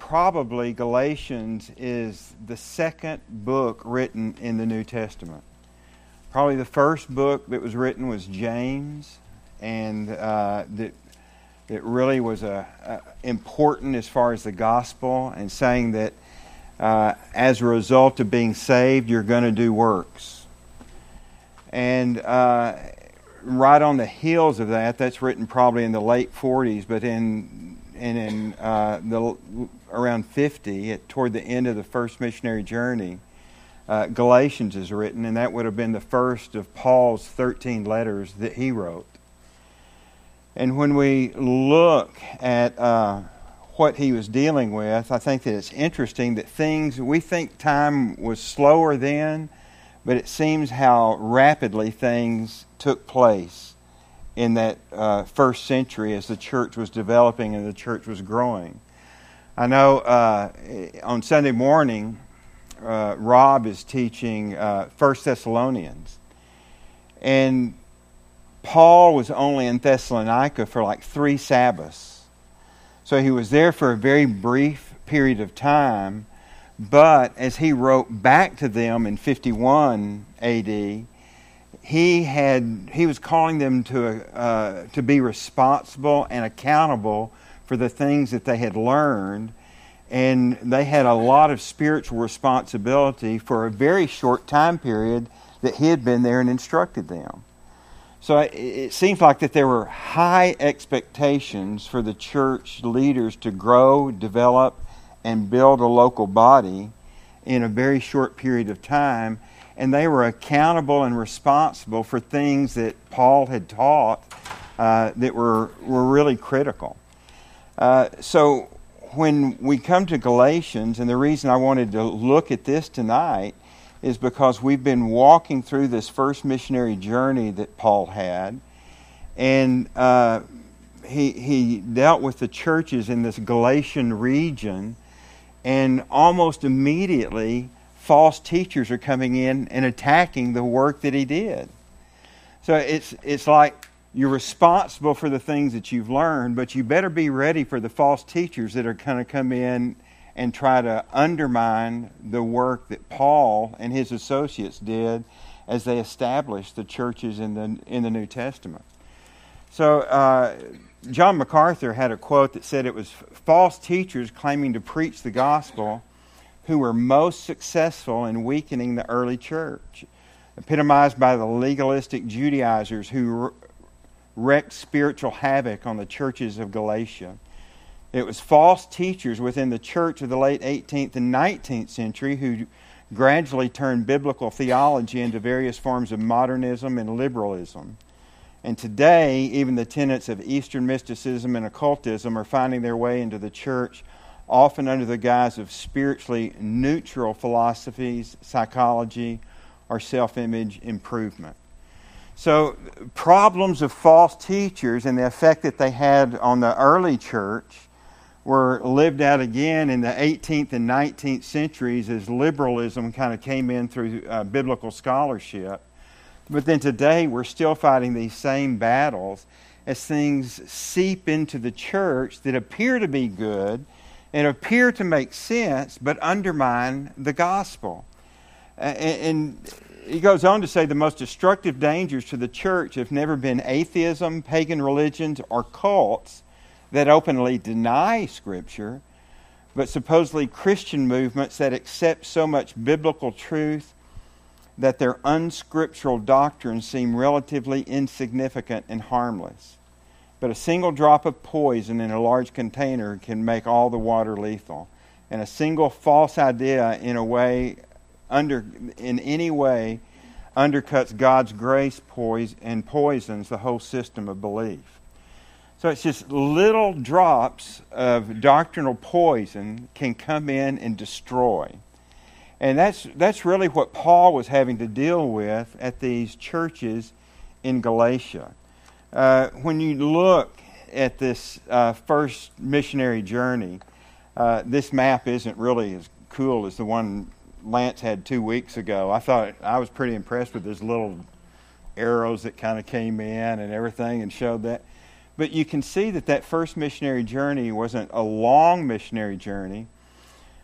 probably Galatians is the second book written in the New Testament. Probably the first book that was written was James, and that really was important as far as the gospel, and saying that as a result of being saved, you're going to do works. And right on the heels of that, that's written probably in the late 40s, but around 50, toward the end of the first missionary journey, Galatians is written, and that would have been the first of Paul's 13 letters that he wrote. And when we look at what he was dealing with, I think that it's interesting that we think time was slower then, but it seems how rapidly things took place in that first century as the church was developing and the church was growing. I know on Sunday morning, Rob is teaching 1 Thessalonians. And Paul was only in Thessalonica for like 3 Sabbaths. So he was there for a very brief period of time. But as he wrote back to them in 51 A.D., he was calling them to be responsible and accountable for the things that they had learned. And they had a lot of spiritual responsibility for a very short time period that he had been there and instructed them. So it seems like that there were high expectations for the church leaders to grow, develop, and build a local body in a very short period of time. And they were accountable and responsible for things that Paul had taught that were really critical. So when we come to Galatians, and the reason I wanted to look at this tonight is because we've been walking through this first missionary journey that Paul had, and he dealt with the churches in this Galatian region, and almost immediately false teachers are coming in and attacking the work that he did. So it's like you're responsible for the things that you've learned, but you better be ready for the false teachers that are going to come in and try to undermine the work that Paul and his associates did as they established the churches in the New Testament. So John MacArthur had a quote that said it was false teachers claiming to preach the gospel who were most successful in weakening the early church, epitomized by the legalistic Judaizers who wreaked spiritual havoc on the churches of Galatia. It was false teachers within the church of the late 18th and 19th century who gradually turned biblical theology into various forms of modernism and liberalism. And today, even the tenets of Eastern mysticism and occultism are finding their way into the church, often under the guise of spiritually neutral philosophies, psychology, or self-image improvement. So, problems of false teachers and the effect that they had on the early church were lived out again in the 18th and 19th centuries as liberalism kind of came in through biblical scholarship. But then today we're still fighting these same battles as things seep into the church that appear to be good and appear to make sense but undermine the gospel. And he goes on to say the most destructive dangers to the church have never been atheism, pagan religions, or cults that openly deny Scripture, but supposedly Christian movements that accept so much biblical truth that their unscriptural doctrines seem relatively insignificant and harmless. But a single drop of poison in a large container can make all the water lethal. And a single false idea in any way undercuts God's grace and poisons the whole system of belief. So it's just little drops of doctrinal poison can come in and destroy. And that's really what Paul was having to deal with at these churches in Galatia. When you look at this first missionary journey, this map isn't really as cool as the one Lance had 2 weeks ago. I was pretty impressed with those little arrows that kind of came in and everything and showed that. But you can see that first missionary journey wasn't a long missionary journey.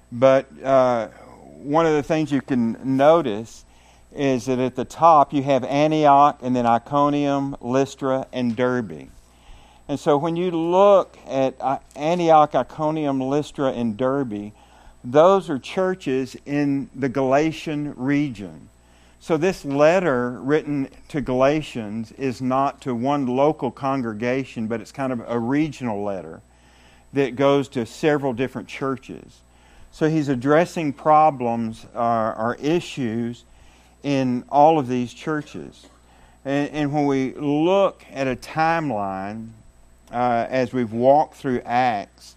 But one of the things you can notice is that at the top you have Antioch and then Iconium, Lystra, and Derbe. And so when you look at Antioch, Iconium, Lystra, and Derbe, those are churches in the Galatian region. So this letter written to Galatians is not to one local congregation, but it's kind of a regional letter that goes to several different churches. So he's addressing problems or issues in all of these churches. And when we look at a timeline, as we've walked through Acts,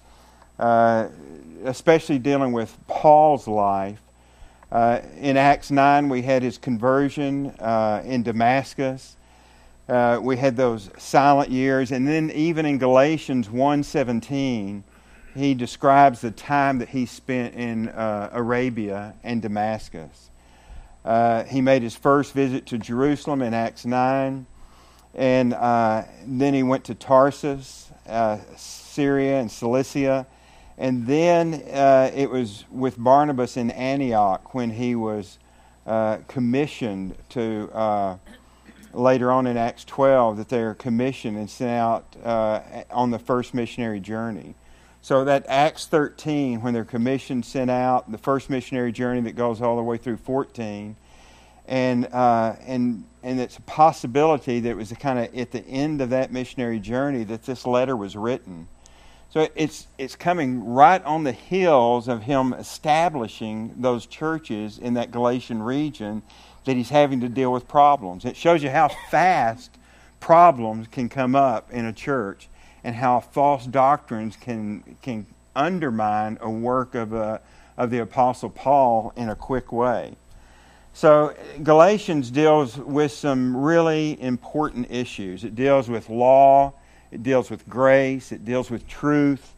especially dealing with Paul's life, in Acts 9 we had his conversion in Damascus. We had those silent years. And then even in Galatians 1:17, he describes the time that he spent in Arabia and Damascus. He made his first visit to Jerusalem in Acts 9. And then he went to Tarsus, Syria and Cilicia. And then it was with Barnabas in Antioch when he was commissioned to, later on in Acts 12, that they are commissioned and sent out on the first missionary journey. So that Acts 13, when they're commissioned, sent out, the first missionary journey that goes all the way through 14, and it's a possibility that it was kind of at the end of that missionary journey that this letter was written. So it's coming right on the heels of him establishing those churches in that Galatian region that he's having to deal with problems. It shows you how fast problems can come up in a church and how false doctrines can undermine a work of the Apostle Paul in a quick way. So Galatians deals with some really important issues. It deals with law. It deals with grace. It deals with truth.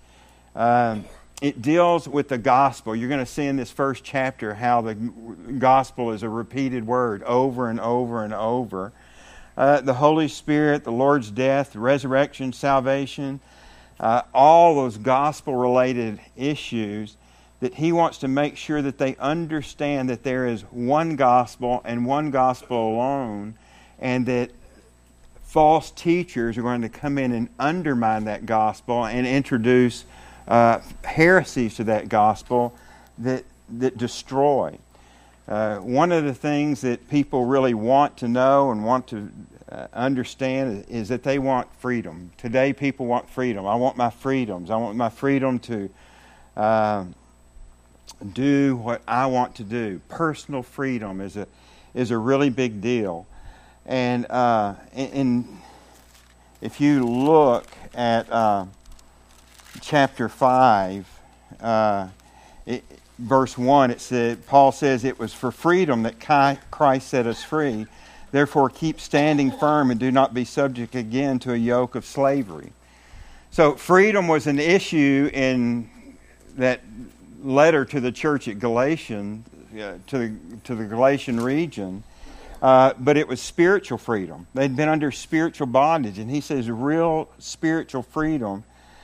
It deals with the gospel. You're going to see in this first chapter how the gospel is a repeated word over and over and over. The Holy Spirit, the Lord's death, the resurrection, salvation, all those gospel-related issues that he wants to make sure that they understand that there is one gospel and one gospel alone, and that false teachers are going to come in and undermine that gospel and introduce heresies to that gospel that destroy. One of the things that people really want to know and want to understand is that they want freedom. Today people want freedom. I want my freedoms. I want my freedom to do what I want to do. Personal freedom is a really big deal. And if you look at chapter 5, verse 1, Paul says, "It was for freedom that Christ set us free. Therefore keep standing firm and do not be subject again to a yoke of slavery." So freedom was an issue in that letter to the church at Galatian, to the Galatian region. But it was spiritual freedom. They'd been under spiritual bondage. And he says real spiritual freedom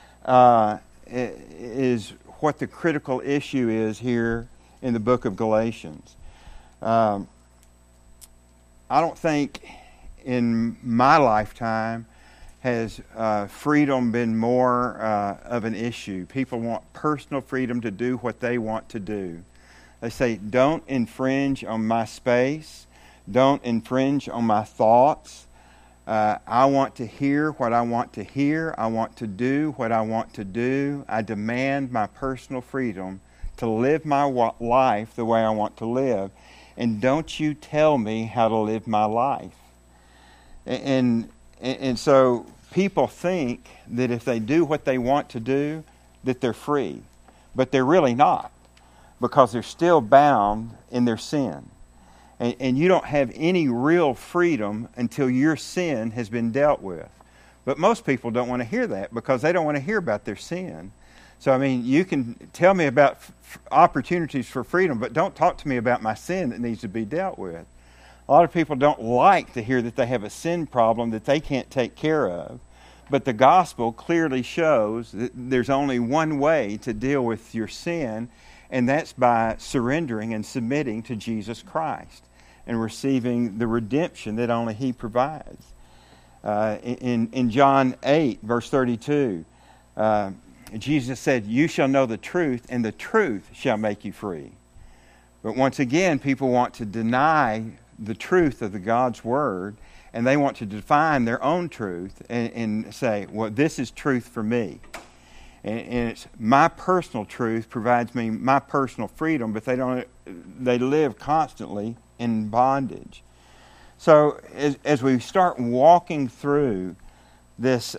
is what the critical issue is here in the book of Galatians. I don't think in my lifetime has freedom been more of an issue. People want personal freedom to do what they want to do. They say, don't infringe on my space. Don't infringe on my thoughts. I want to hear what I want to hear. I want to do what I want to do. I demand my personal freedom to live my life the way I want to live. And don't you tell me how to live my life. And so people think that if they do what they want to do, that they're free. But they're really not, because they're still bound in their sin. And you don't have any real freedom until your sin has been dealt with. But most people don't want to hear that because they don't want to hear about their sin. So, I mean, you can tell me about opportunities for freedom, but don't talk to me about my sin that needs to be dealt with. A lot of people don't like to hear that they have a sin problem that they can't take care of. But the gospel clearly shows that there's only one way to deal with your sin, and that's by surrendering and submitting to Jesus Christ and receiving the redemption that only He provides. In John 8, verse 32, Jesus said, "You shall know the truth, and the truth shall make you free." But once again, people want to deny the truth of the God's Word, and they want to define their own truth and say, well, this is truth for me. And it's my personal truth provides me my personal freedom, but they live constantly in bondage. So as we start walking through this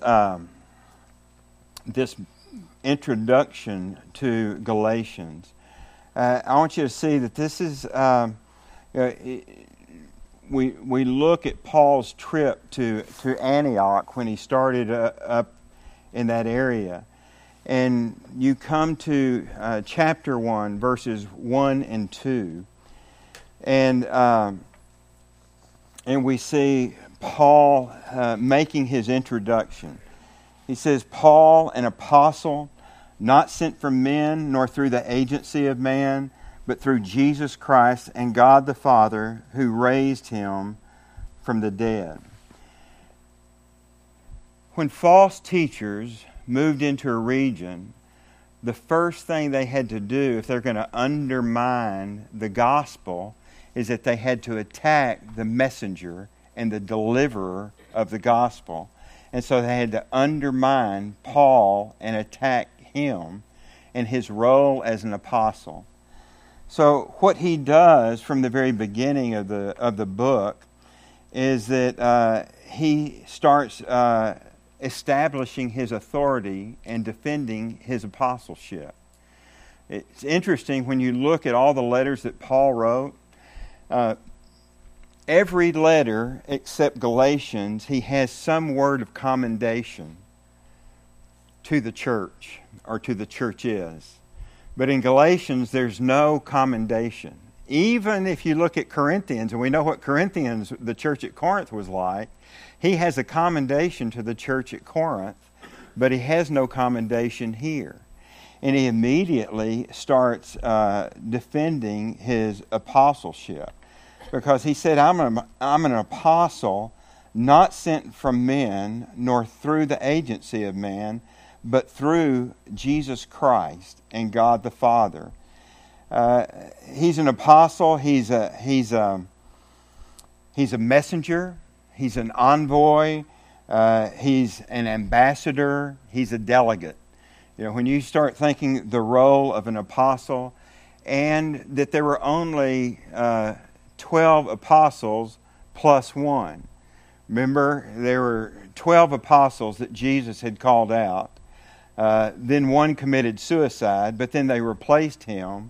this introduction to Galatians, I want you to see that this is we look at Paul's trip to Antioch when he started up in that area. And you come to chapter 1, verses 1 and 2. And we see Paul making his introduction. He says, "Paul, an apostle, not sent from men, nor through the agency of man, but through Jesus Christ and God the Father, who raised Him from the dead." When false teachers moved into a region, the first thing they had to do if they're going to undermine the gospel is that they had to attack the messenger and the deliverer of the gospel. And so they had to undermine Paul and attack him and his role as an apostle. So what he does from the very beginning of the book is that he starts establishing his authority and defending his apostleship. It's interesting when you look at all the letters that Paul wrote. Every letter except Galatians, he has some word of commendation to the church or to the churches. But in Galatians, there's no commendation. Even if you look at Corinthians, and we know what Corinthians, the church at Corinth, was like, he has a commendation to the church at Corinth, but he has no commendation here. And he immediately starts defending his apostleship, because he said, I'm an apostle, not sent from men, nor through the agency of man, but through Jesus Christ and God the Father. He's an apostle. He's a messenger. He's an envoy. He's an ambassador. He's a delegate. You know, when you start thinking the role of an apostle, and that there were only 12 apostles plus one. Remember, there were 12 apostles that Jesus had called out. Then one committed suicide, but then they replaced him.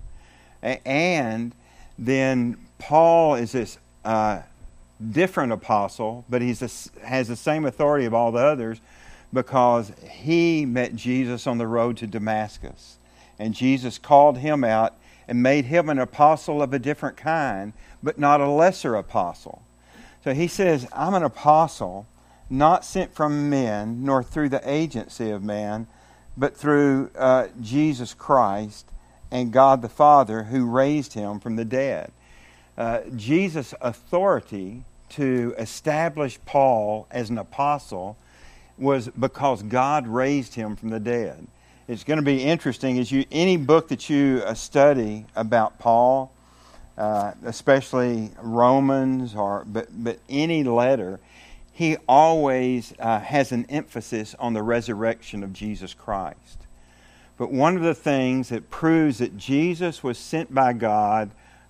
And then Paul is this different apostle, but he has the same authority of all the others because he met Jesus on the road to Damascus. And Jesus called him out and made him an apostle of a different kind, but not a lesser apostle. So he says, I'm an apostle, not sent from men, nor through the agency of man, but through Jesus Christ and God the Father, who raised him from the dead. Jesus' authority to establish Paul as an apostle was because God raised him from the dead. It's going to be interesting as any book that you study about Paul, especially Romans but any letter, he always has an emphasis on the resurrection of Jesus Christ. But one of the things that proves that Jesus was sent by God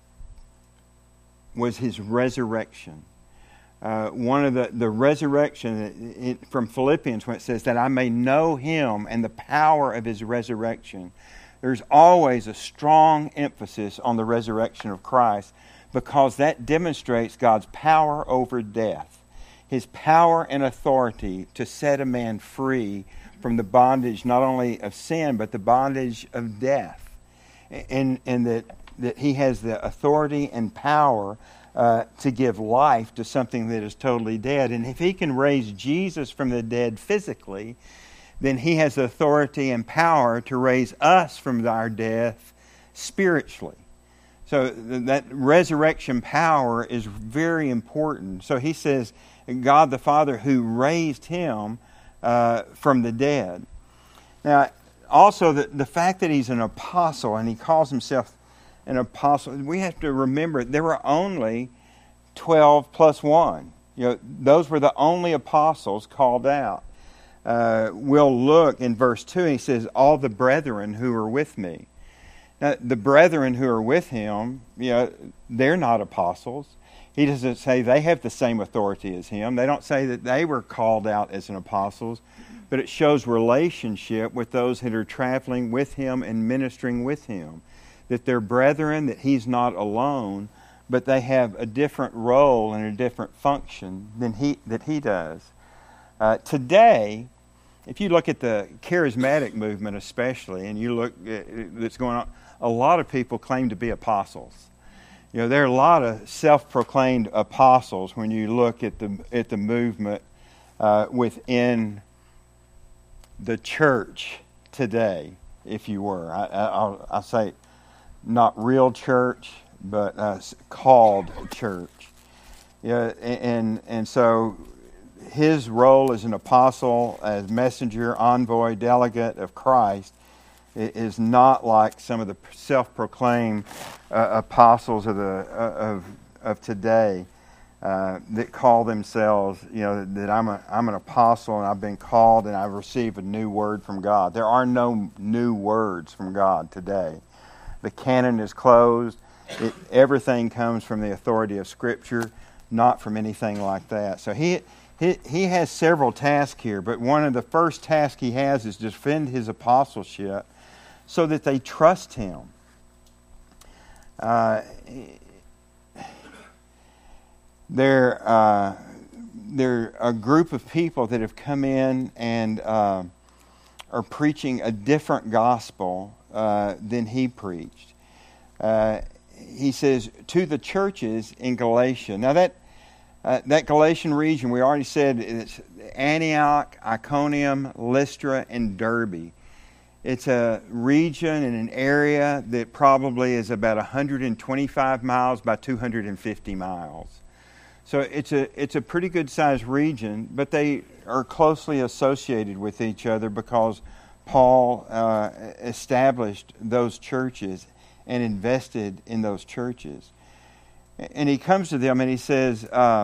was his resurrection. One of the resurrection from Philippians, when it says that I may know him and the power of his resurrection. There's always a strong emphasis on the resurrection of Christ because that demonstrates God's power over death. His power and authority to set a man free from the bondage not only of sin but the bondage of death. And that he has the authority and power to give life to something that is totally dead. And if he can raise Jesus from the dead physically, then he has the authority and power to raise us from our death spiritually. So that resurrection power is very important. So he says, God the Father who raised him from the dead. Now, also the fact that he's an apostle and he calls himself an apostle, we have to remember there were only 12 plus 1. Those were the only apostles called out. We'll look in verse 2, and he says, all the brethren who are with me. Now, the brethren who are with him, they're not apostles. He doesn't say they have the same authority as him. They don't say that they were called out as an apostles, but it shows relationship with those that are traveling with him and ministering with him. That they're brethren, that he's not alone, but they have a different role and a different function than he does. Today, if you look at the charismatic movement especially, and you look at that's going on, a lot of people claim to be apostles. There are a lot of self-proclaimed apostles when you look at the movement within the church today, if you were. I'll say not real church, but called church. And so his role as an apostle, as messenger, envoy, delegate of Christ, is not like some of the self-proclaimed apostles of today that call themselves, that I'm an apostle and I've been called and I've received a new word from God. There are no new words from God today. The canon is closed. Everything comes from the authority of Scripture, not from anything like that. So he has several tasks here, but one of the first tasks he has is to defend his apostleship so that they trust him. They're a group of people that have come in and are preaching a different gospel than he preached. He says, to the churches in Galatia. Now that Galatian region, we already said it's Antioch, Iconium, Lystra, and Derbe. It's a region and an area that probably is about 125 miles by 250 miles. So it's a pretty good sized region, but they are closely associated with each other because Paul established those churches and invested in those churches. And he comes to them and he says,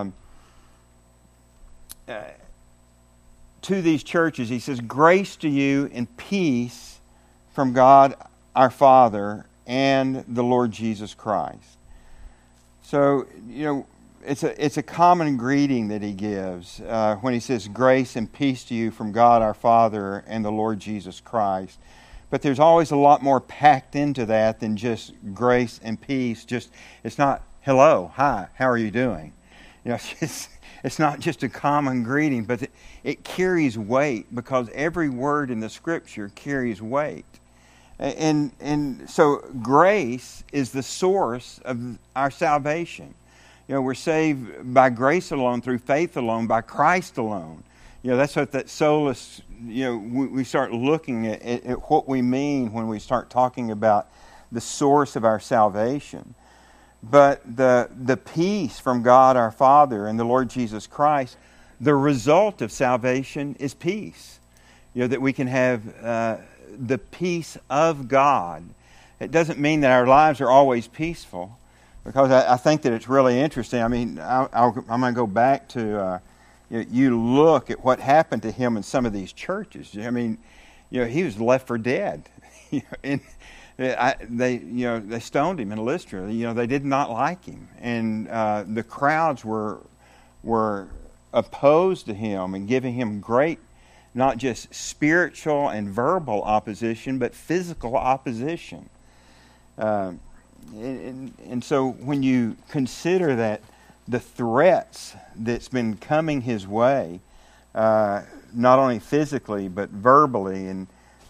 to these churches, he says, grace to you and peace from God our Father and the Lord Jesus Christ. So, it's a common greeting that he gives when he says grace and peace to you from God our Father and the Lord Jesus Christ. But there's always a lot more packed into that than just grace and peace. It's not hello, hi, how are you doing? It's not just a common greeting, but it carries weight because every word in the Scripture carries weight. And so grace is the source of our salvation. We're saved by grace alone, through faith alone, by Christ alone. That's what that solus, we start looking at what we mean when we start talking about the source of our salvation. But the peace from God our Father and the Lord Jesus Christ, the result of salvation is peace. That we can have the peace of God. It doesn't mean that our lives are always peaceful, because I think that it's really interesting. I mean, I'm going to go back to you look at what happened to him in some of these churches. I mean, he was left for dead. And they stoned him in Lystra. They did not like him, and the crowds were opposed to him and giving him great, not just spiritual and verbal opposition, but physical opposition. And so when you consider that the threats that's been coming his way, not only physically but verbally, and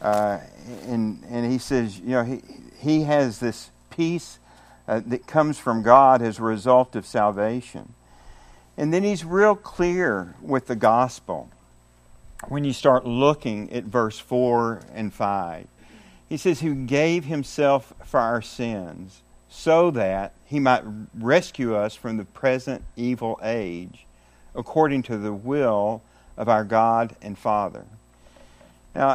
he says, he has this peace that comes from God as a result of salvation. And then he's real clear with the gospel when you start looking at verse 4 and 5. He says, who gave himself for our sins, so that he might rescue us from the present evil age, according to the will of our God and Father. Now,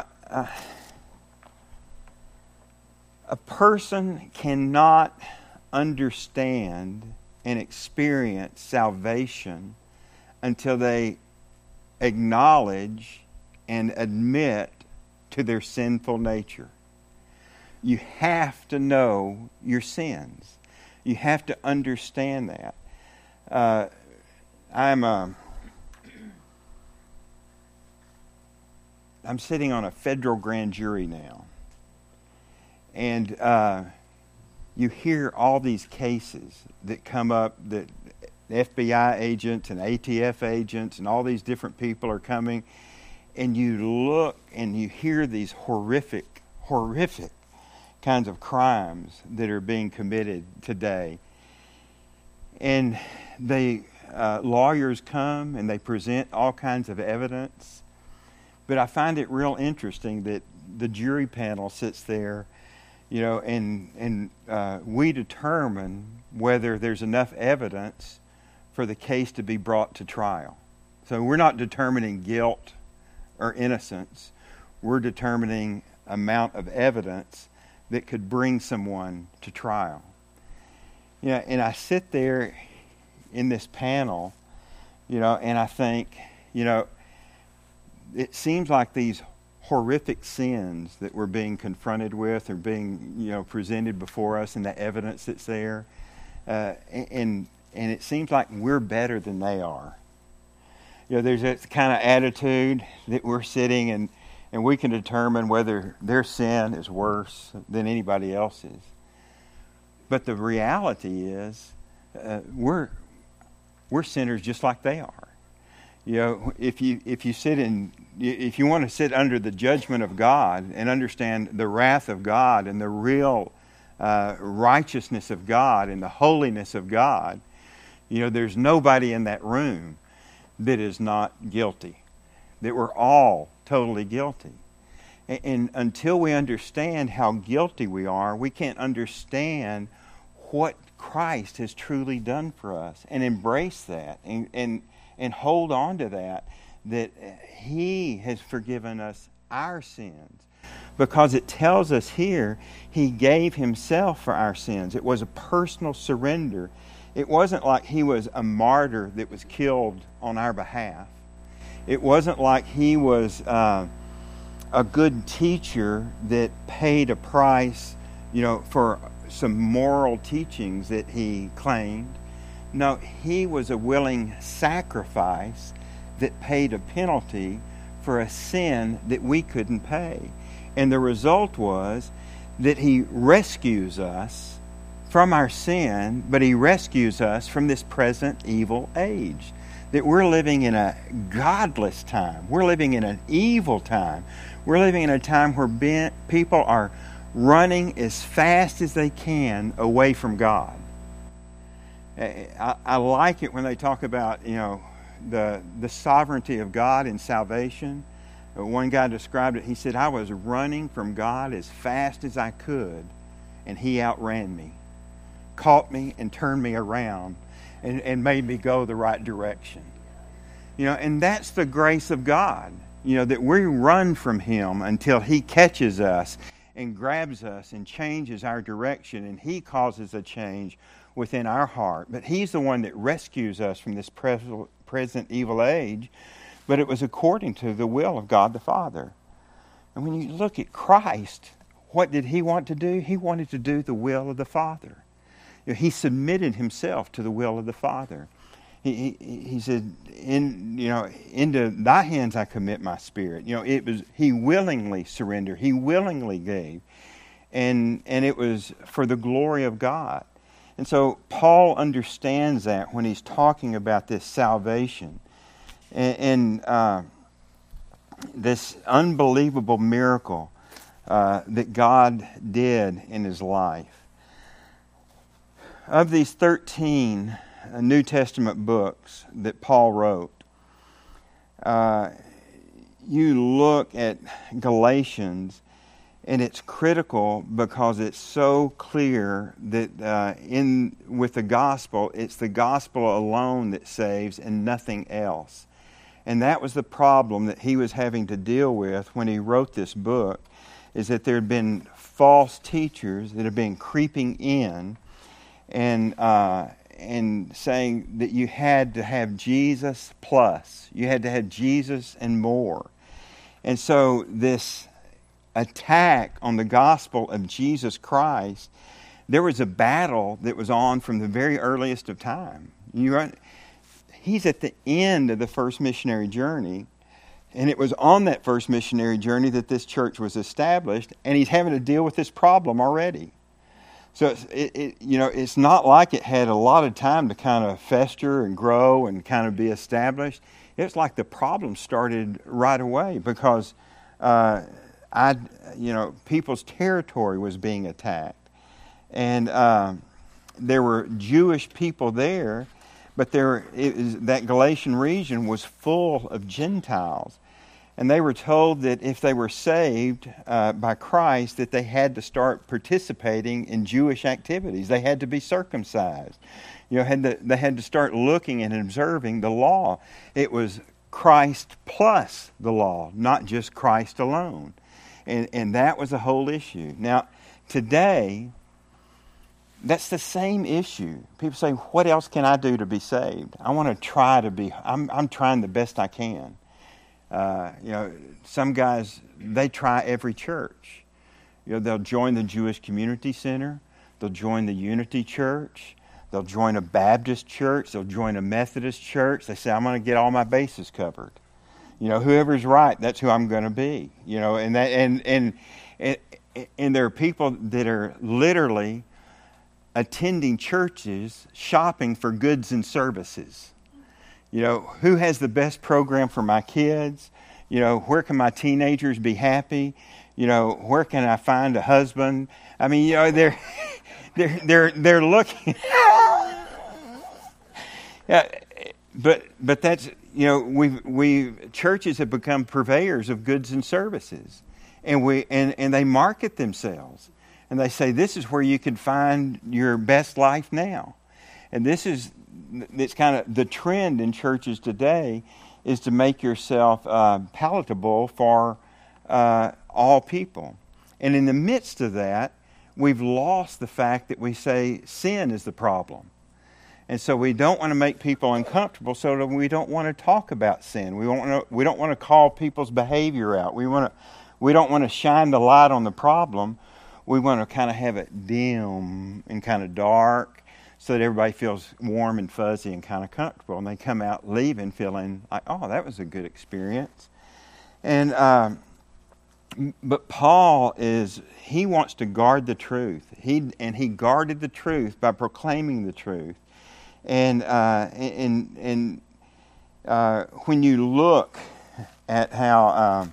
a person cannot understand and experience salvation until they acknowledge and admit to their sinful nature. You have to know your sins. You have to understand that. I'm sitting on a federal grand jury now. And you hear all these cases that come up that FBI agents and ATF agents and all these different people are coming. And you look and you hear these horrific kinds of crimes that are being committed today. And lawyers come and they present all kinds of evidence. But I find it real interesting that the jury panel sits there, and we determine whether there's enough evidence for the case to be brought to trial. So we're not determining guilt or innocence. We're determining amount of evidence that could bring someone to trial. And I sit there in this panel, and I think, it seems like these horrific sins that we're being confronted with are being, presented before us, and the evidence that's there, and it seems like we're better than they are. There's that kind of attitude that we're sitting and we can determine whether their sin is worse than anybody else's. But the reality is, we're sinners just like they are. If you want to sit under the judgment of God and understand the wrath of God and the real righteousness of God and the holiness of God, there's nobody in that room that is not guilty. That we're all totally guilty. And until we understand how guilty we are, we can't understand what Christ has truly done for us and embrace that and hold on to that He has forgiven us our sins. Because it tells us here, He gave Himself for our sins. It was a personal surrender. It wasn't like He was a martyr that was killed on our behalf. It wasn't like He was a good teacher that paid a price, for some moral teachings that He claimed. No, He was a willing sacrifice that paid a penalty for a sin that we couldn't pay. And the result was that He rescues us from our sin, but He rescues us from this present evil age. That we're living in a godless time. We're living in an evil time. We're living in a time where people are running as fast as they can away from God. I like it when they talk about, the sovereignty of God in salvation. One guy described it. He said, I was running from God as fast as I could, and He outran me, caught me and turned me around and made me go the right direction. And that's the grace of God, that we run from Him until He catches us and grabs us and changes our direction, and He causes a change within our heart. But He's the one that rescues us from this present evil age, but it was according to the will of God the Father. And when you look at Christ, what did He want to do? He wanted to do the will of the Father. He submitted Himself to the will of the Father. He said, into Thy hands I commit my spirit. He willingly surrendered. He willingly gave. And it was for the glory of God. And so Paul understands that when he's talking about this salvation and this unbelievable miracle that God did in his life. Of these 13 New Testament books that Paul wrote, you look at Galatians And it's critical because it's so clear that with the gospel, it's the gospel alone that saves and nothing else. And that was the problem that he was having to deal with when he wrote this book, is that there had been false teachers that had been creeping in and saying that you had to have Jesus plus. You had to have Jesus and more. And so this attack on the gospel of Jesus Christ, there was a battle that was on from the very earliest of time. He's at the end of the first missionary journey, and it was on that first missionary journey that this church was established, and he's having to deal with this problem already. So it's not like it had a lot of time to kind of fester and grow and kind of be established. It's like the problem started right away because people's territory was being attacked, and there were Jewish people there, but that Galatian region was full of Gentiles, and they were told that if they were saved by Christ, that they had to start participating in Jewish activities. They had to be circumcised. They had to start looking and observing the law. It was Christ plus the law, not just Christ alone. And that was the whole issue. Now, today, that's the same issue. People say, what else can I do to be saved? I want to try to be, I'm trying the best I can. Some guys, they try every church. They'll join the Jewish Community Center. They'll join the Unity Church. They'll join a Baptist church. They'll join a Methodist church. They say, I'm going to get all my bases covered. Whoever's right, that's who I'm going to be. And there are people that are literally attending churches, shopping for goods and services. Who has the best program for my kids? Where can my teenagers be happy? Where can I find a husband? I mean, they're looking. Yeah, but that's churches have become purveyors of goods and services, and they market themselves, and they say this is where you can find your best life now, and it's kind of the trend in churches today is to make yourself palatable for all people, and in the midst of that, we've lost the fact that we say sin is the problem. And so we don't want to make people uncomfortable, so that we don't want to talk about sin. We don't want to call people's behavior out. We don't want to shine the light on the problem. We want to kind of have it dim and kind of dark so that everybody feels warm and fuzzy and kind of comfortable. And they come out leaving feeling like, oh, that was a good experience. And but Paul he wants to guard the truth. He guarded the truth by proclaiming the truth. And when you look at how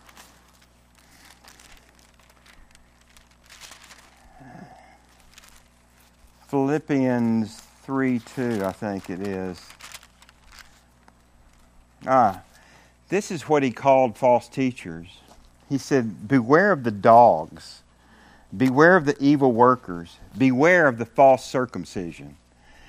Philippians 3:2, I think it is. This is what he called false teachers. He said, beware of the dogs. Beware of the evil workers. Beware of the false circumcision.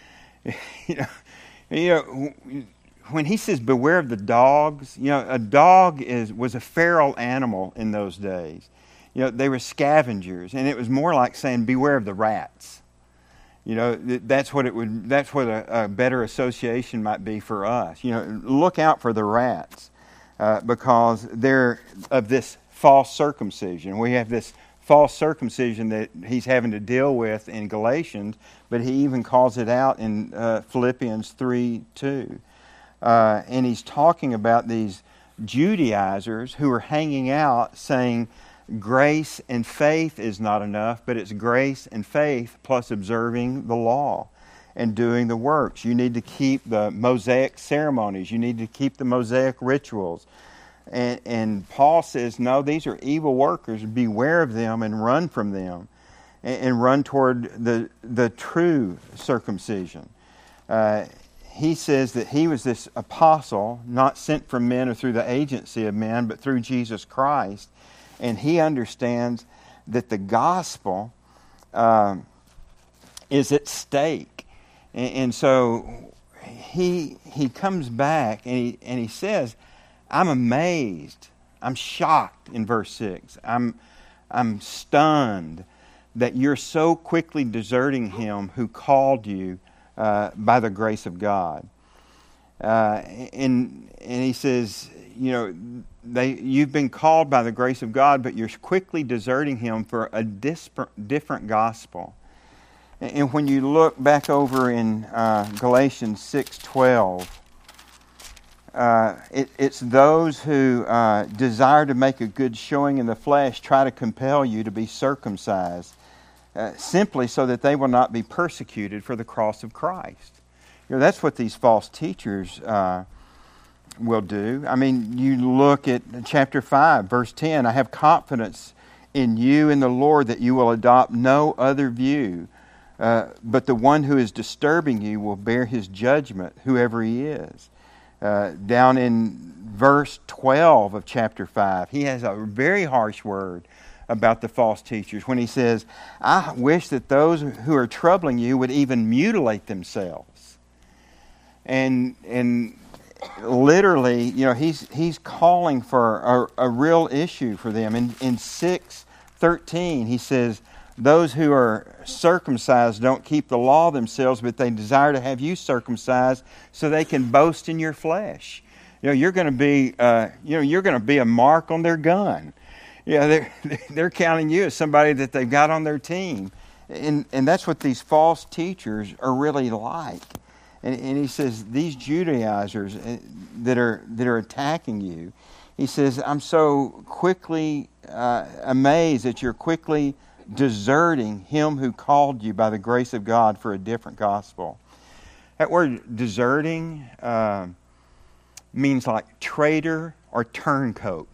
When he says beware of the dogs, a dog was a feral animal in those days. They were scavengers, and it was more like saying beware of the rats. That's what a better association might be for us. Look out for the rats because they're of this false circumcision. We have this false circumcision that he's having to deal with in Galatians, but he even calls it out in Philippians 3:2. And he's talking about these Judaizers who are hanging out saying grace and faith is not enough, but it's grace and faith plus observing the law and doing the works. You need to keep the Mosaic ceremonies. You need to keep the Mosaic rituals. And Paul says, no, these are evil workers. Beware of them and run from them and run toward the true circumcision. He says that he was this apostle, not sent from men or through the agency of men, but through Jesus Christ. And he understands that the gospel is at stake. And so he comes back and he says, I'm amazed, I'm shocked in verse 6. I'm stunned that you're so quickly deserting him who called you by the grace of God. And he says, you've been called by the grace of God, but you're quickly deserting him for a different gospel. And when you look back over in Galatians 6:12, it's those who desire to make a good showing in the flesh try to compel you to be circumcised, simply so that they will not be persecuted for the cross of Christ. That's what these false teachers will do. I mean, you look at chapter 5, verse 10, I have confidence in you in the Lord that you will adopt no other view, but the one who is disturbing you will bear his judgment, whoever he is. Down in verse 12 of chapter 5, he has a very harsh word about the false teachers when he says, I wish that those who are troubling you would even mutilate themselves. And literally, he's calling for a real issue for them. In 6:13, he says, those who are circumcised don't keep the law themselves, but they desire to have you circumcised so they can boast in your flesh. You're going to be, you're going to be a mark on their gun. They're counting you as somebody that they've got on their team, and that's what these false teachers are really like. And he says these Judaizers that are attacking you, he says, I'm so quickly amazed that you're quickly deserting him who called you by the grace of God for a different gospel. That word deserting means like traitor or turncoat.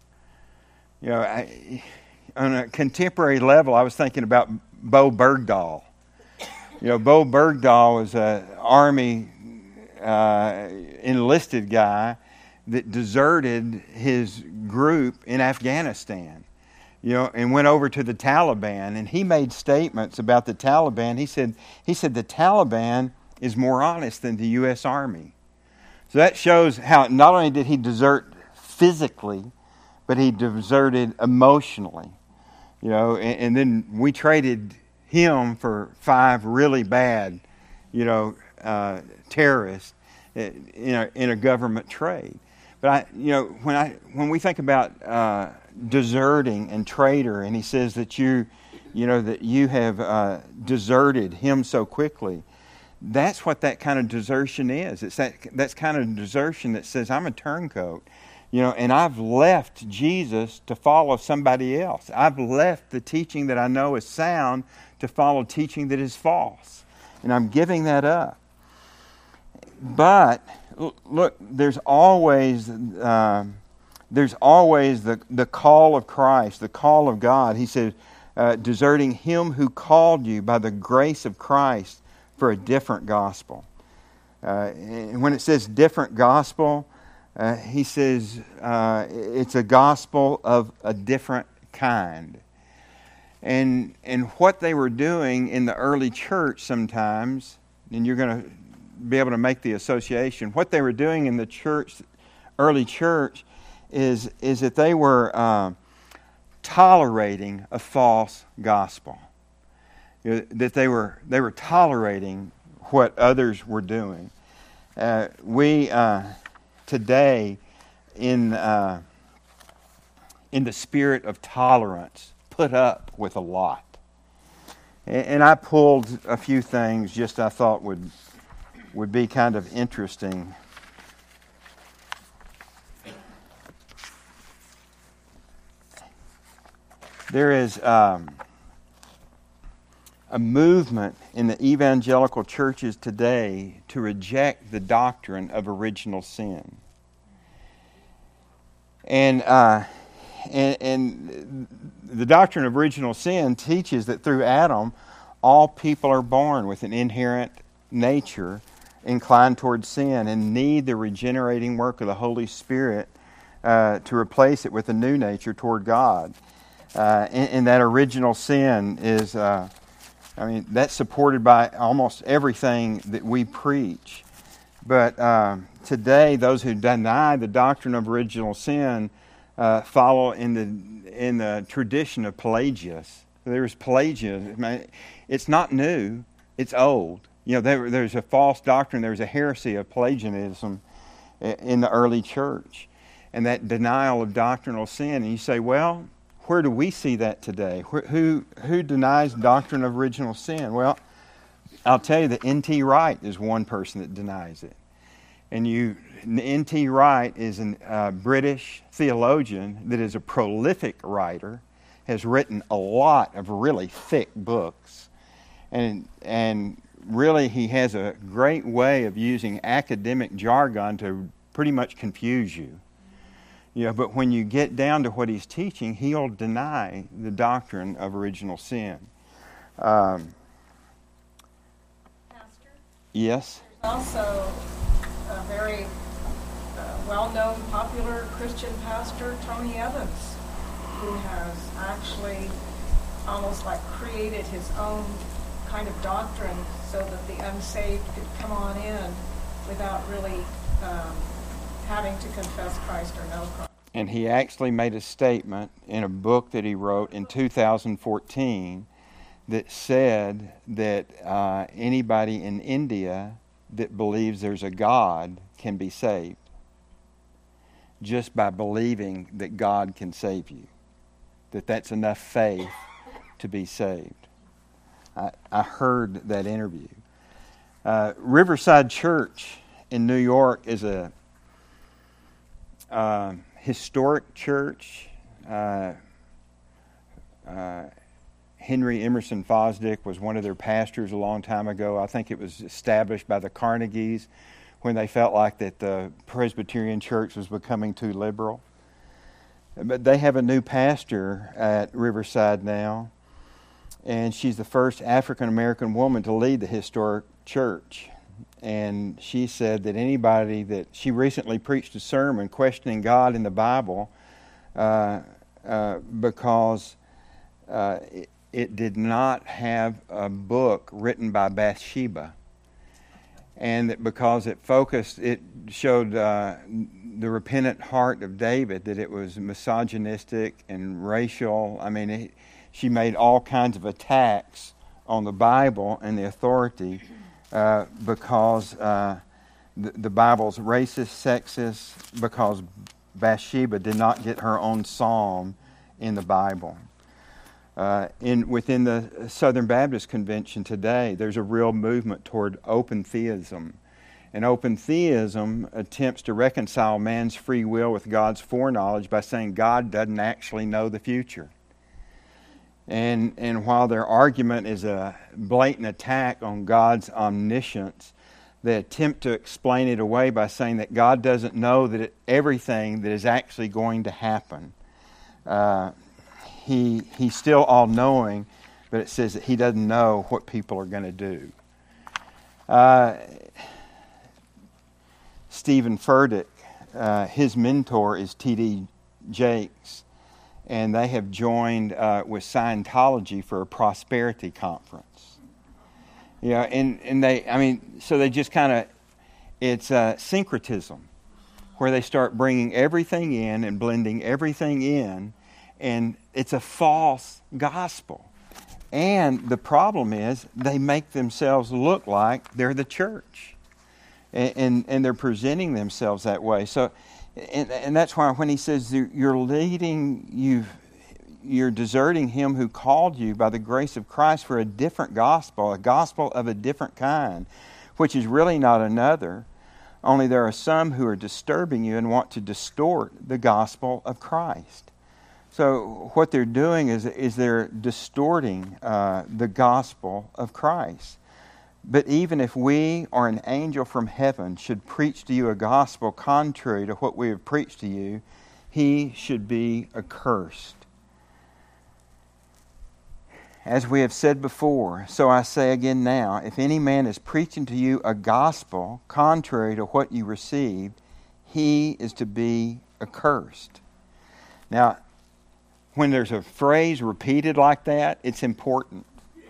On a contemporary level, I was thinking about Bo Bergdahl. Bo Bergdahl was an Army enlisted guy that deserted his group in Afghanistan. And went over to the Taliban, and he made statements about the Taliban. He said the Taliban is more honest than the U.S. Army. So that shows how not only did he desert physically, but he deserted emotionally. And then we traded him for 5 really bad, terrorists, in a government trade. But when we think about deserting and traitor, and he says that you have deserted him so quickly, that's what that kind of desertion is. It's that's kind of desertion that says I'm a turncoat, and I've left Jesus to follow somebody else. I've left the teaching that I know is sound to follow teaching that is false, and I'm giving that up. But look, there's always the call of Christ, the call of God. He said, deserting him who called you by the grace of Christ for a different gospel. And when it says different gospel, he says it's a gospel of a different kind. And what they were doing in the early church sometimes, and you're going to be able to make the association, what they were doing in the early church, is that they were tolerating a false gospel. That they were tolerating what others were doing. We today, in the spirit of tolerance, put up with a lot. And I pulled a few things just I thought would be kind of interesting. There is a movement in the evangelical churches today to reject the doctrine of original sin. And the doctrine of original sin teaches that through Adam, all people are born with an inherent nature inclined towards sin and need the regenerating work of the Holy Spirit to replace it with a new nature toward God. And that original sin is, that's supported by almost everything that we preach. But today, those who deny the doctrine of original sin follow in the tradition of Pelagius. There's Pelagius. It's not new; it's old. There's a false doctrine. There's a heresy of Pelagianism in the early church, and that denial of doctrinal sin. And you say, well, where do we see that today? Who denies doctrine of original sin? Well, I'll tell you that N.T. Wright is one person that denies it. And N.T. Wright is a British theologian that is a prolific writer, has written a lot of really thick books, and really he has a great way of using academic jargon to pretty much confuse you. But when you get down to what he's teaching, he'll deny the doctrine of original sin. Pastor? Yes? There's also a very well-known, popular Christian pastor, Tony Evans, who has actually almost like created his own kind of doctrine so that the unsaved could come on in without really having to confess Christ or know Christ. And he actually made a statement in a book that he wrote in 2014 that said that anybody in India that believes there's a God can be saved just by believing that God can save you, that's enough faith to be saved. I heard that interview. Riverside Church in New York is a historic church. Henry Emerson Fosdick was one of their pastors a long time ago. I think it was established by the Carnegies when they felt like that the Presbyterian Church was becoming too liberal. But they have a new pastor at Riverside now, and she's the first African-American woman to lead the historic church. And she said that she recently preached a sermon questioning God in the Bible because it did not have a book written by Bathsheba. And that because it showed the repentant heart of David, that it was misogynistic and racial. She made all kinds of attacks on the Bible and the authority because the Bible's racist, sexist, because Bathsheba did not get her own psalm in the Bible. Within the Southern Baptist Convention today, there's a real movement toward open theism. And open theism attempts to reconcile man's free will with God's foreknowledge by saying God doesn't actually know the future. And while their argument is a blatant attack on God's omniscience, they attempt to explain it away by saying that God doesn't know everything that is actually going to happen. He's still all-knowing, but it says that he doesn't know what people are going to do. Stephen Furtick, his mentor is T.D. Jakes, and they have joined with Scientology for a prosperity conference. So they just kind of, it's syncretism, where they start bringing everything in and blending everything in, and it's a false gospel. And the problem is they make themselves look like they're the church. And they're presenting themselves that way. So, and that's why when he says you're deserting him who called you by the grace of Christ for a different gospel, a gospel of a different kind, which is really not another. Only there are some who are disturbing you and want to distort the gospel of Christ. So what they're doing is they're distorting the gospel of Christ. But even if we or an angel from heaven should preach to you a gospel contrary to what we have preached to you, he should be accursed. As we have said before, so I say again now, if any man is preaching to you a gospel contrary to what you received, he is to be accursed. Now, when there's a phrase repeated like that, it's important.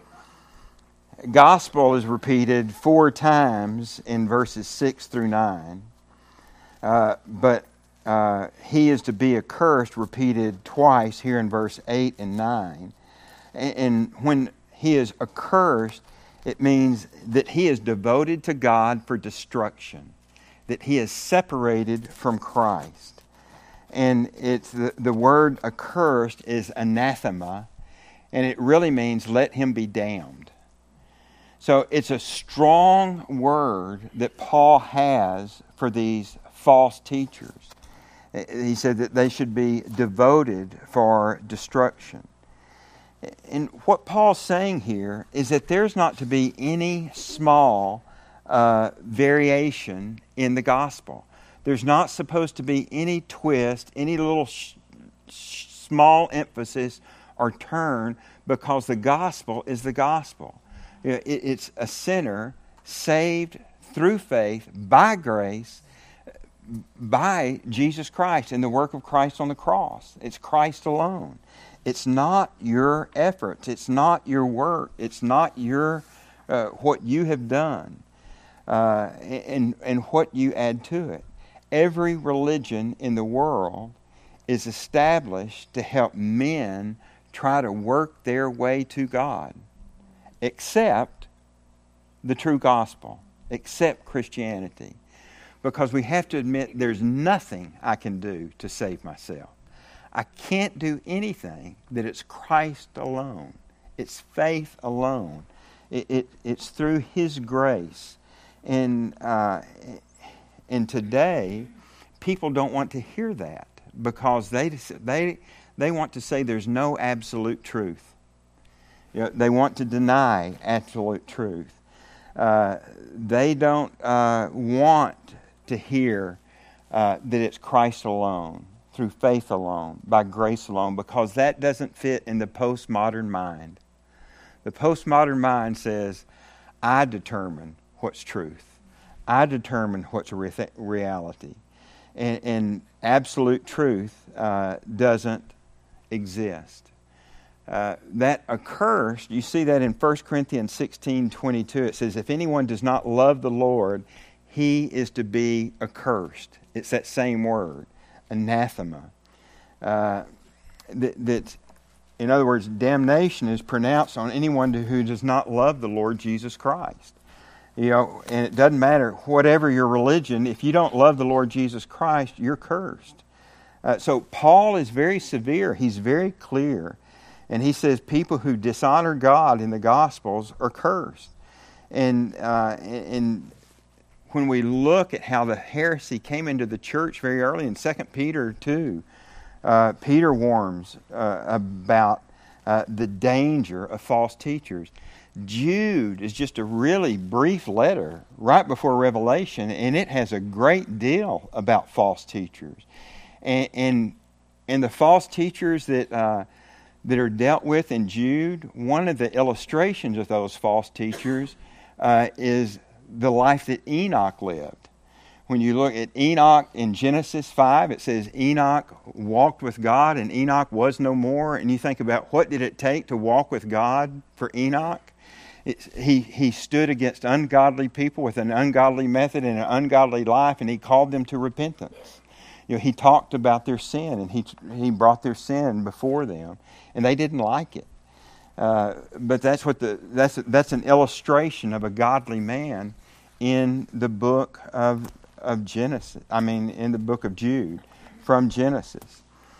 Gospel is repeated 4 times in verses 6 through 9. But he is to be accursed repeated twice here in verse 8 and 9. And when he is accursed, it means that he is devoted to God for destruction, that he is separated from Christ. And it's the word accursed is anathema, and it really means let him be damned. So it's a strong word that Paul has for these false teachers. He said that they should be devoted for destruction. And what Paul's saying here is that there's not to be any small variation in the gospel. There's not supposed to be any twist, any little small emphasis or turn, because the gospel is the gospel. It's a sinner saved through faith by grace by Jesus Christ and the work of Christ on the cross. It's Christ alone. It's not your efforts. It's not your work. It's not your what you have done and what you add to it. Every religion in the world is established to help men try to work their way to God, except the true gospel, except Christianity. Because we have to admit there's nothing I can do to save myself. I can't do anything that it's Christ alone. It's faith alone. It's through His grace. And today, people don't want to hear that because they want to say there's no absolute truth. You know, they want to deny absolute truth. They don't want to hear that it's Christ alone, through faith alone, by grace alone, because that doesn't fit in the postmodern mind. The postmodern mind says, I determine what's truth. I determine what's reality. And absolute truth doesn't exist. That accursed, you see that in 1 Corinthians 16:22. It says, if anyone does not love the Lord, he is to be accursed. It's that same word, anathema. That, in other words, damnation is pronounced on anyone who does not love the Lord Jesus Christ. You know, and it doesn't matter whatever your religion. If you don't love the Lord Jesus Christ, you're cursed. So Paul is very severe. He's very clear. And he says people who dishonor God in the Gospels are cursed. And when we look at how the heresy came into the church very early in 2 Peter 2, Peter warns about the danger of false teachers. Jude is just a really brief letter right before Revelation, and it has a great deal about false teachers. And the false teachers that are dealt with in Jude, one of the illustrations of those false teachers is the life that Enoch lived. When you look at Enoch in Genesis 5, it says Enoch walked with God and Enoch was no more. And you think about what did it take to walk with God for Enoch? He stood against ungodly people with an ungodly method and an ungodly life, and he called them to repentance. You know, he talked about their sin, and he brought their sin before them, and they didn't like it. But that's an illustration of a godly man in the book of Genesis. I mean, in the book of Jude, from Genesis.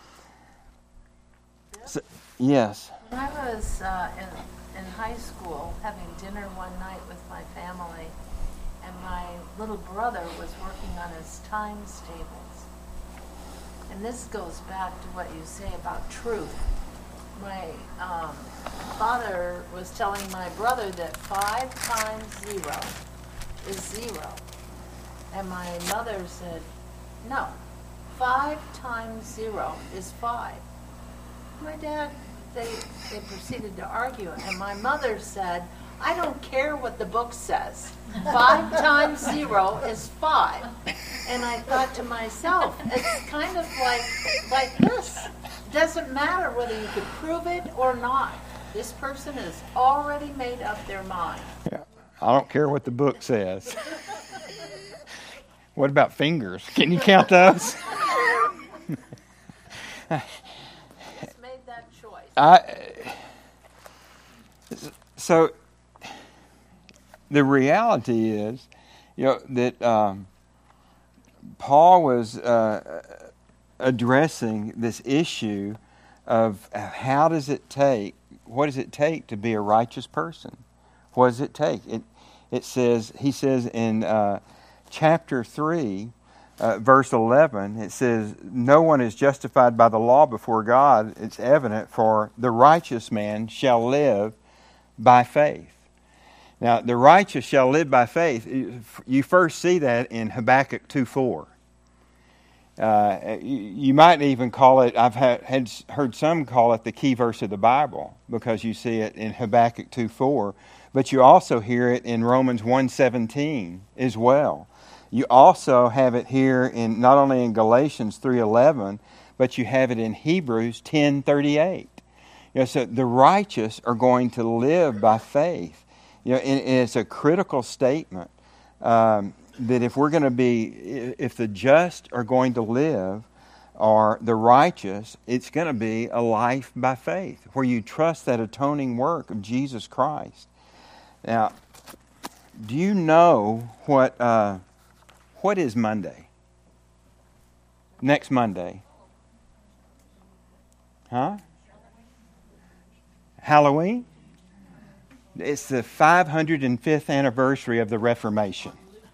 So, yes. When I was in high school having dinner one night with my family, and my little brother was working on his times tables. And this goes back to what you say about truth. My father was telling my brother that 5 times 0 is 0. And my mother said, no, 5 times 0 is 5. My dad, they proceeded to argue, and my mother said, I don't care what the book says. 5 times 0 is 5. And I thought to myself, it's kind of like this. doesn't matter whether you could prove it or not. This person has already made up their mind. Yeah. I don't care what the book says. What about fingers? Can you count those? He's made that choice. So the reality is, that Paul was addressing this issue of what does it take to be a righteous person? What does it take? He says in chapter 3, verse 11, it says, no one is justified by the law before God. It's evident, for the righteous man shall live by faith. Now, the righteous shall live by faith. You first see that in Habakkuk 2:4. You might even call it, I've heard some call it the key verse of the Bible, because you see it in Habakkuk 2:4, but you also hear it in Romans 1:17 as well. You also have it here in not only in Galatians 3:11, but you have it in Hebrews 10:38. So the righteous are going to live by faith. And it's a critical statement that if the just are going to live, or the righteous, it's going to be a life by faith, where you trust that atoning work of Jesus Christ. Now, do you know what is Monday? Next Monday? Huh? Halloween? It's the 505th anniversary of the Reformation.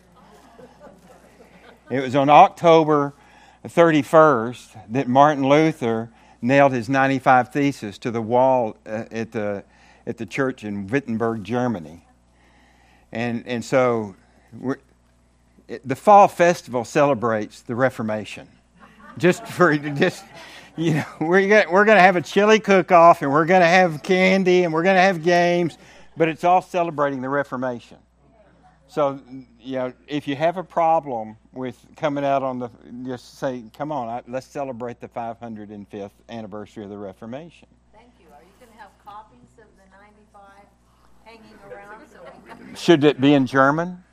It was on October 31st that Martin Luther nailed his 95 Theses to the wall at the church in Wittenberg, Germany. And so the fall festival celebrates the Reformation. We're going to have a chili cook-off, and we're going to have candy, and we're going to have games, but it's all celebrating the Reformation. So, if you have a problem with coming out just say, come on, let's celebrate the 505th anniversary of the Reformation. Thank you. Are you going to have copies of the 95 hanging around? So we can... Should it be in German?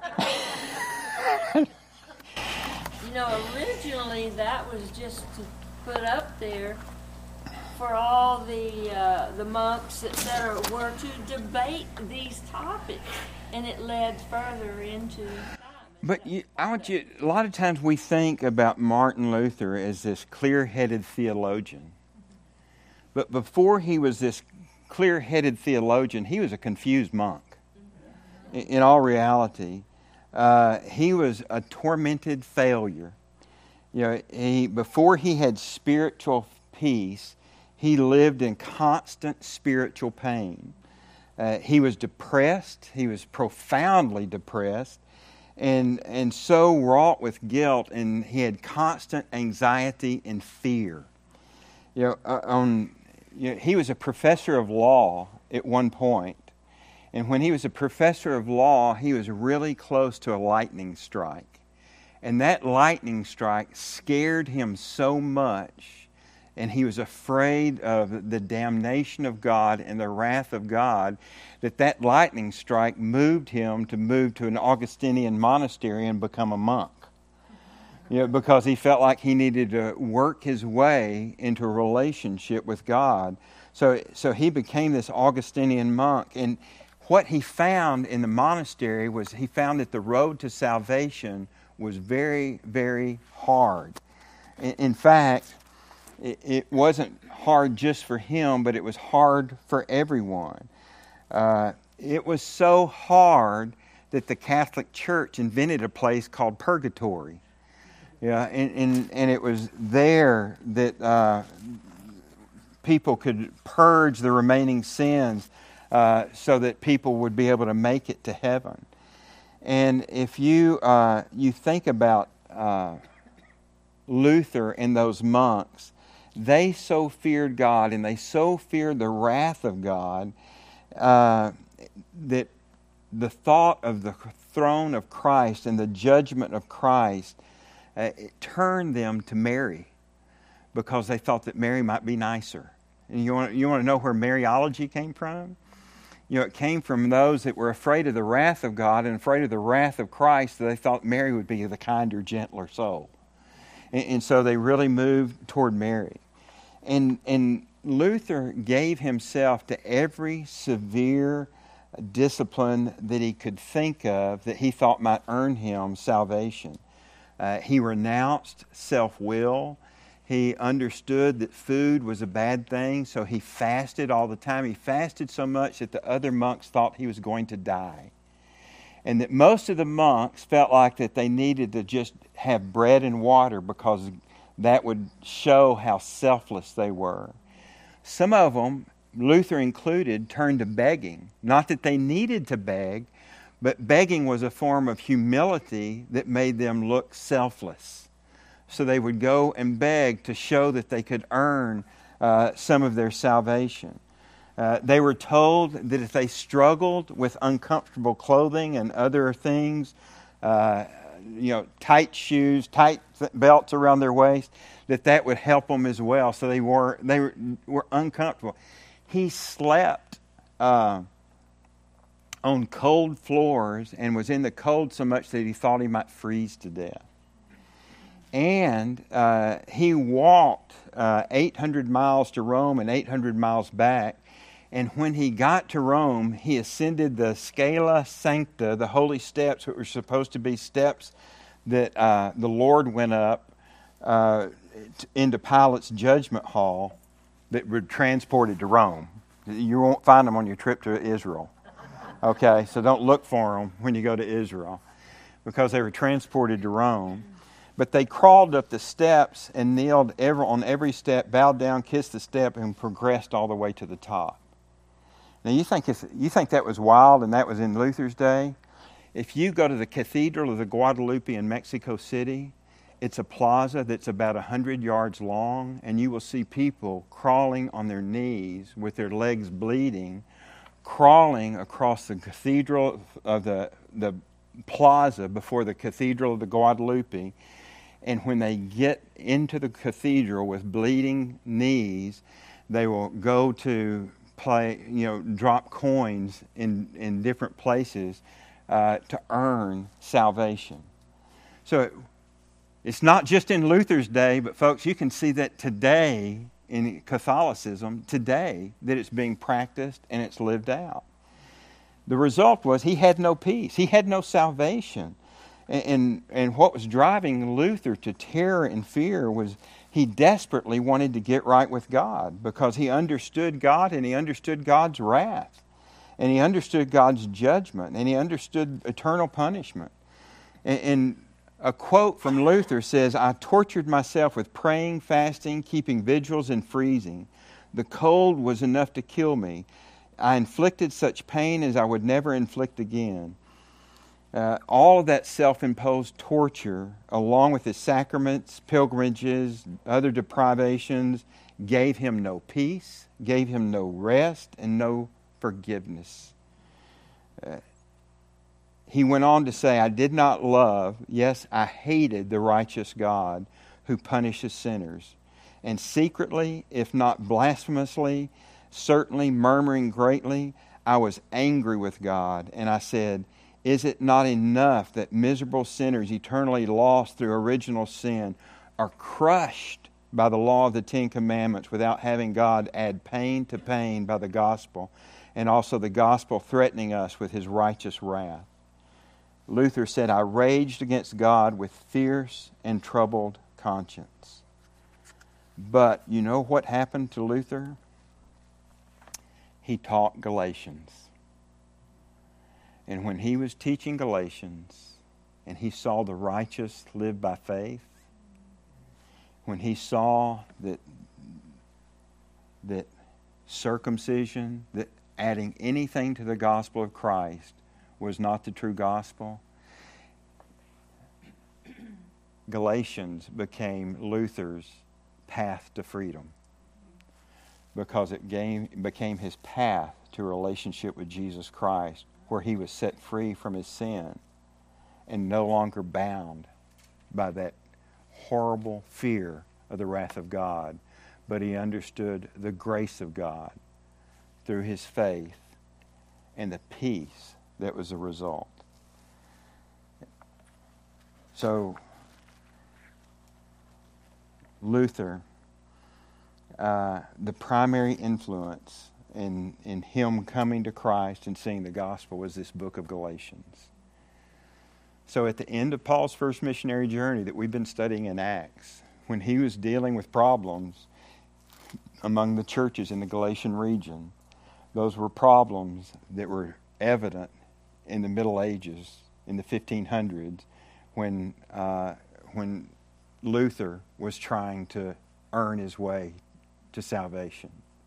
Originally that was just to put up there for all the monks, etc., were to debate these topics, and it led further into time. But a lot of times we think about Martin Luther as this clear-headed theologian. But before he was this clear-headed theologian, he was a confused monk. In all reality, he was a tormented failure. Before he had spiritual peace, he lived in constant spiritual pain. He was depressed. He was profoundly depressed, and so wrought with guilt, and he had constant anxiety and fear. He was a professor of law at one point, and when he was a professor of law, he was really close to a lightning strike. And that lightning strike scared him so much, and he was afraid of the damnation of God and the wrath of God, that lightning strike moved him to move to an Augustinian monastery and become a monk. Because he felt like he needed to work his way into a relationship with God. So he became this Augustinian monk. And what he found in the monastery was he found that the road to salvation was very, very hard. In fact, it wasn't hard just for him, but it was hard for everyone. It was so hard that the Catholic Church invented a place called purgatory. And it was there that people could purge the remaining sins so that people would be able to make it to heaven. And if you think about Luther and those monks, they so feared God and they so feared the wrath of God that the thought of the throne of Christ and the judgment of Christ it turned them to Mary. because they thought that Mary might be nicer. And you want to know where Mariology came from? It came from those that were afraid of the wrath of God and afraid of the wrath of Christ, that they thought Mary would be the kinder, gentler soul. And so they really moved toward Mary. And Luther gave himself to every severe discipline that he could think of that he thought might earn him salvation. He renounced self-will. He understood that food was a bad thing, so he fasted all the time. He fasted so much that the other monks thought he was going to die. And that most of the monks felt like that they needed to just have bread and water because that would show how selfless they were. Some of them, Luther included, turned to begging. Not that they needed to beg, but begging was a form of humility that made them look selfless. So they would go and beg to show that they could earn some of their salvation. They were told that if they struggled with uncomfortable clothing and other things, tight shoes, tight belts around their waist, that would help them as well. So they were uncomfortable. He slept on cold floors and was in the cold so much that he thought he might freeze to death. And he walked 800 miles to Rome and 800 miles back. And when he got to Rome, he ascended the Scala Sancta, the holy steps, which were supposed to be steps that the Lord went up into Pilate's judgment hall that were transported to Rome. You won't find them on your trip to Israel. Okay, so don't look for them when you go to Israel, because they were transported to Rome. But they crawled up the steps and kneeled on every step, bowed down, kissed the step, and progressed all the way to the top. Now you think that was wild, and that was in Luther's day? If you go to the Cathedral of the Guadalupe in Mexico City, it's a plaza that's about 100 yards long, and you will see people crawling on their knees with their legs bleeding, crawling across the cathedral of the plaza before the Cathedral of the Guadalupe. And when they get into the cathedral with bleeding knees, they will go to drop coins in different places to earn salvation. So it's not just in Luther's day, but folks, you can see that today in Catholicism, that it's being practiced and it's lived out. The result was he had no peace. He had no salvation. And what was driving Luther to terror and fear was he desperately wanted to get right with God, because he understood God and he understood God's wrath and he understood God's judgment and he understood eternal punishment. And a quote from Luther says, "I tortured myself with praying, fasting, keeping vigils, and freezing. The cold was enough to kill me. I inflicted such pain as I would never inflict again." All of that self-imposed torture, along with his sacraments, pilgrimages, other deprivations, gave him no peace, gave him no rest, and no forgiveness. He went on to say, "I did not love, yes, I hated the righteous God who punishes sinners. And secretly, if not blasphemously, certainly murmuring greatly, I was angry with God, and I said, is it not enough that miserable sinners eternally lost through original sin are crushed by the law of the Ten Commandments without having God add pain to pain by the gospel, and also the gospel threatening us with his righteous wrath?" Luther said, "I raged against God with fierce and troubled conscience." But you know what happened to Luther? He taught Galatians. And when he was teaching Galatians, and he saw the righteous live by faith, when he saw that circumcision, that adding anything to the gospel of Christ was not the true gospel, Galatians became Luther's path to freedom, because it became his path to a relationship with Jesus Christ, where he was set free from his sin and no longer bound by that horrible fear of the wrath of God, but he understood the grace of God through his faith and the peace that was a result. So, Luther, the primary influence in him coming to Christ and seeing the gospel was this book of Galatians. So at the end of Paul's first missionary journey that we've been studying in Acts, when he was dealing with problems among the churches in the Galatian region, those were problems that were evident in the Middle Ages, in the 1500s, when Luther was trying to earn his way to salvation.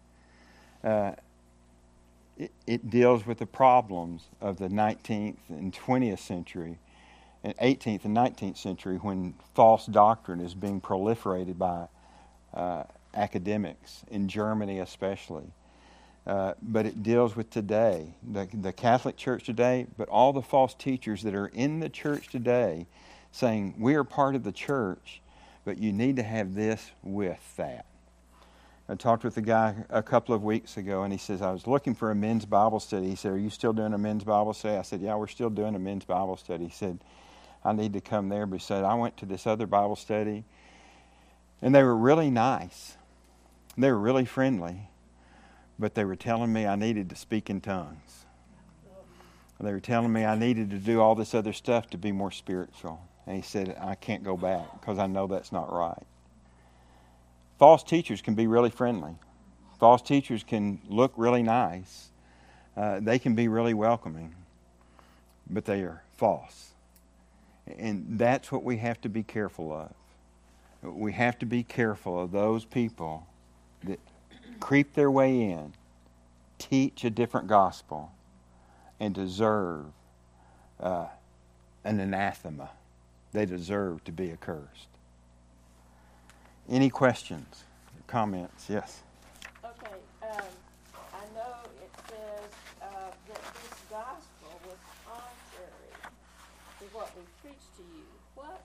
It deals with the problems of the 19th and 20th century, and 18th and 19th century, when false doctrine is being proliferated by academics, in Germany especially. But it deals with today, the Catholic Church today, but all the false teachers that are in the church today saying, we are part of the church, but you need to have this with that. I talked with a guy a couple of weeks ago, and he says, I was looking for a men's Bible study. He said, are you still doing a men's Bible study? I said, yeah, we're still doing a men's Bible study. He said, I need to come there. But he said, I went to this other Bible study, and they were really nice. They were really friendly, but they were telling me I needed to speak in tongues. They were telling me I needed to do all this other stuff to be more spiritual. And he said, I can't go back because I know that's not right. False teachers can be really friendly. False teachers can look really nice. They can be really welcoming, but they are false. And that's what we have to be careful of. We have to be careful of those people that creep their way in, teach a different gospel, and deserve an anathema. They deserve to be accursed. Any questions, comments? Yes. Okay, I know it says that this gospel was contrary to what we preached to you. What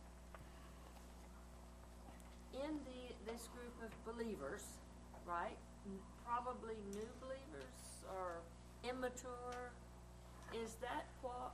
in this group of believers, right? Probably new believers or immature. Is that what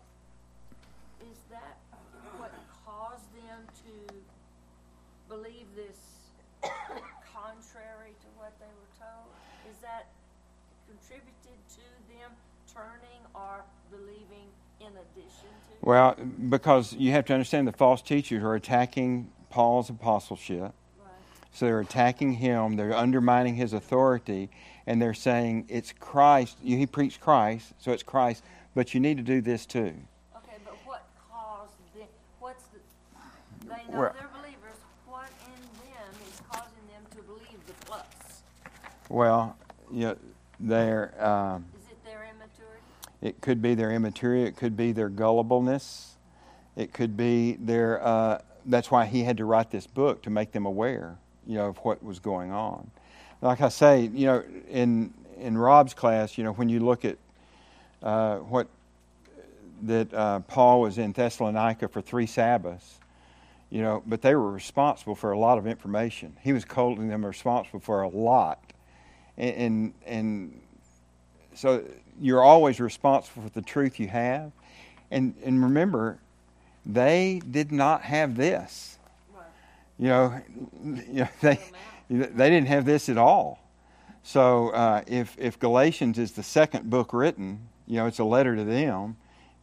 caused them to believe this contrary to what they were told? Is that contributed to them turning or believing in addition to? Well, because you have to understand the false teachers are attacking Paul's apostleship. Right. So they're attacking him, they're undermining his authority, and they're saying it's Christ. He preached Christ, so it's Christ, but you need to do this too. Okay, but what caused them? They know they're believers. What in them is causing them to believe the plus? Well, they're. Is it their immaturity? It could be their immaturity. It could be their gullibleness. It could be their. That's why he had to write this book, to make them aware, of what was going on. Like I say, in Rob's class, when you look at what that Paul was in Thessalonica for 3 Sabbaths, but they were responsible for a lot of information. He was holding them responsible for a lot. And so you're always responsible for the truth you have. And remember, they did not have this. Right. They didn't have this at all. So if Galatians is the second book written, it's a letter to them,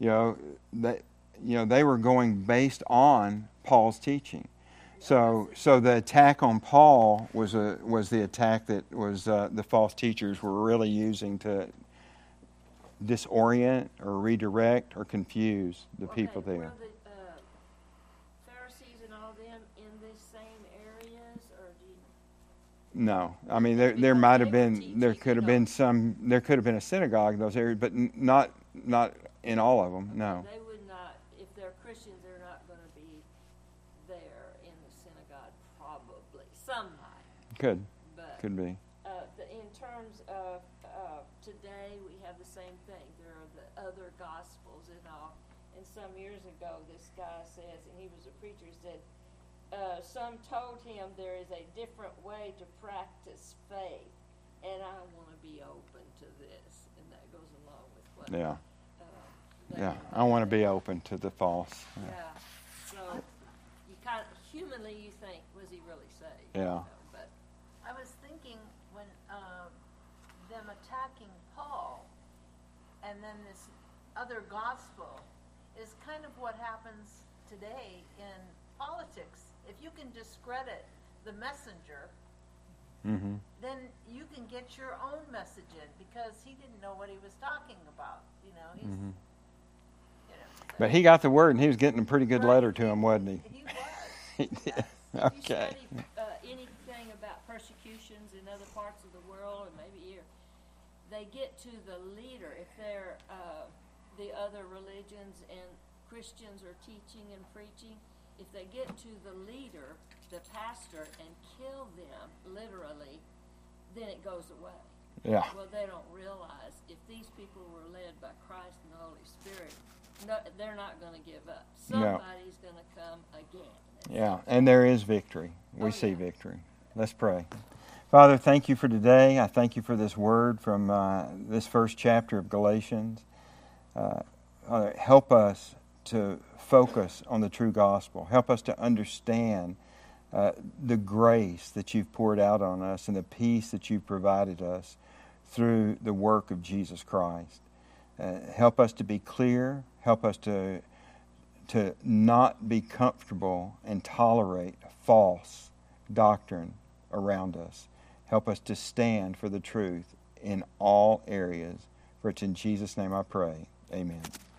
they were going based on Paul's teaching. So the attack on Paul was the attack that was the false teachers were really using to disorient or redirect or confuse the people there. Were the Pharisees and all them in the same areas, or do you? No, I mean there might have been, there could have been a synagogue in those areas, but not in all of them. No. They would not, if they're Christians, they're not going to be there in the synagogue. Probably some might. Could be. In terms of today, we have the same thing. There are the other gospels and all. And some years ago, this guy says, and he was a preacher, said, some told him there is a different way to practice faith, and I want to be open to this, and that goes along with what. Yeah. that Yeah. you I want to said. be open to the false. Yeah. So you kind of humanly you think, was he really saved? Yeah. But I was thinking when them attacking Paul and then this other gospel is kind of what happens today in politics. If you can discredit the messenger, Mm-hmm. then you can get your own message in because he didn't know what he was talking about. You know, he's. Mm-hmm. You know, But he got the word, and he was getting a pretty good letter to him, wasn't he? He was. He did. If Okay. you study anything about persecutions in other parts of the world, and maybe here, they get to the leader. If they're the other religions and Christians are teaching and preaching, if they get to the leader, the pastor, and kill them, literally, then it goes away. Yeah. Well, they don't realize if these people were led by Christ and the Holy Spirit, no, they're not going to give up. No. Somebody's going to come again. Yeah, and there is victory. We Oh, see yeah. victory. Let's pray. Father, thank you for today. I thank you for this word from this first chapter of Galatians. Father, help us to focus on the true gospel. Help us to understand the grace that you've poured out on us and the peace that you've provided us through the work of Jesus Christ. Help us to be clear. Help us to not be comfortable and tolerate false doctrine around us. Help us to stand for the truth in all areas. For it's in Jesus' name I pray. Amen.